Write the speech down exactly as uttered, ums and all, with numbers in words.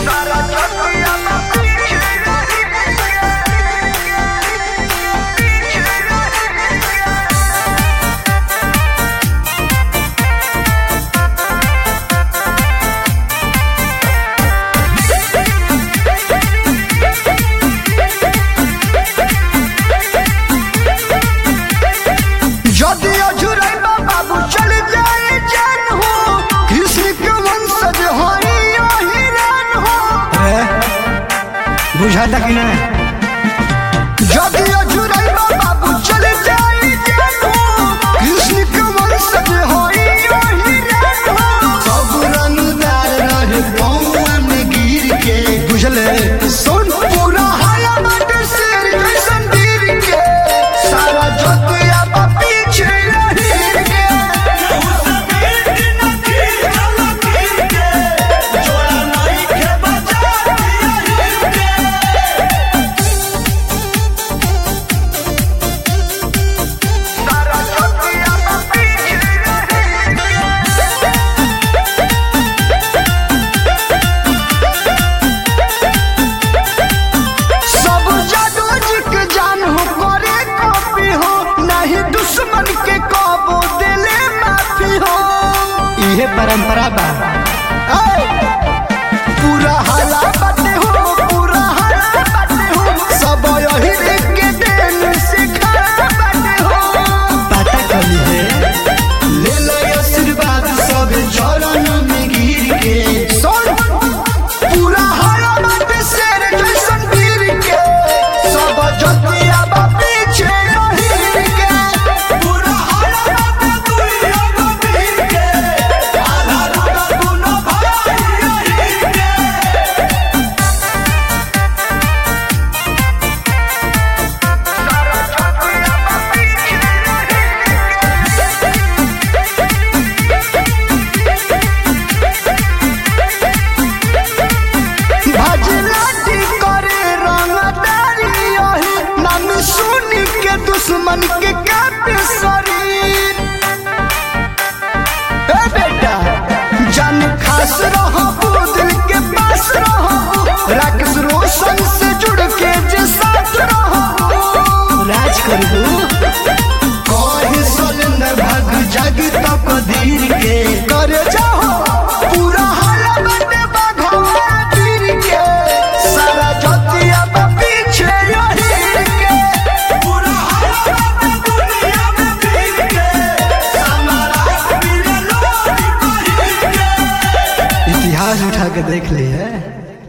बुझाता कि ना जदी अजुरैबा बाबू चले जाई जानो कृष्ण के वंशज होई ओही रानो सब रंगदार रहे पौआ में गिर के बुझले सुन पूरा हाया बाटे शेर जैसन वीर के सारा जोतिया बा पीछे रही के उसे वीर की नदी चला वीर के जोड़ा नहीं के बचा दिया के सारा जोतिया बा पीछे सब जादू जी के जान हो करे कॉपी हो नहीं दुश्मन के कबो दिले माफी हो इहे परंपरा बा। ऐ, पूरा हाला बाटे हो पूरा हाला बाटे हो सब यही देख के देन से खड़ा बाटे हो पता कमी है ले लो आशीर्वाद सब चरण में गिर के सुन पूरा हाला बाटे शेर जैसन वीर के सब जोतिया बा पीछे रही के पूरा हाया बाटे दुनिया को वीर के आधा राधा दोनों भाई यही के भजलाटी करे रंगदारी यही नाम सुनी के दुश्मन के काटे शरीर ए बेटा जान खास रहो दिल के पास रहो राकेश रोशन से जुड़ के जे साथ रहो राज करू कहे सलेंद्र भाग जागी तक धीर के करे जाओ पूरा हाला बाटे बाघवा तीर के सारा जोतिया बा पीछे रही के पूरा हाया बाटे दुनिया में वीर के हमारा वीर लोग कही के इतिहास उठा के देख ले है।